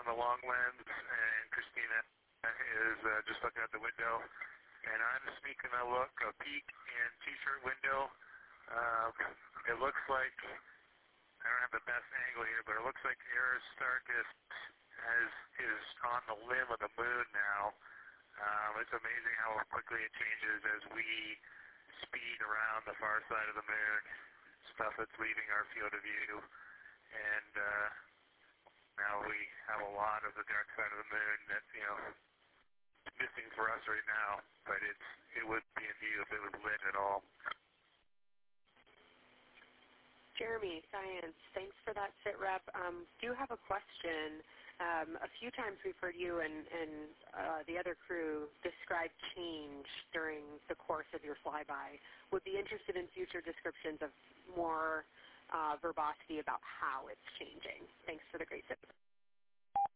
the long lens, and Christina is just looking out the window. And I'm sneaking a peek in T-shirt window. It looks like, I don't have the best angle here, but it looks like Aristarchus is on the limb of the moon now. It's amazing how quickly it changes as we speed around the far side of the moon, stuff that's leaving our field of view. And now we have a lot of the dark side of the moon that's, missing for us right now, but it would be in view if it was lit at all. Jeremy, Science, thanks for that sit rep. Do have a question. A few times we've heard you and the other crew describe change during the course of your flyby. Would be interested in future descriptions of more verbosity about how it's changing. Thanks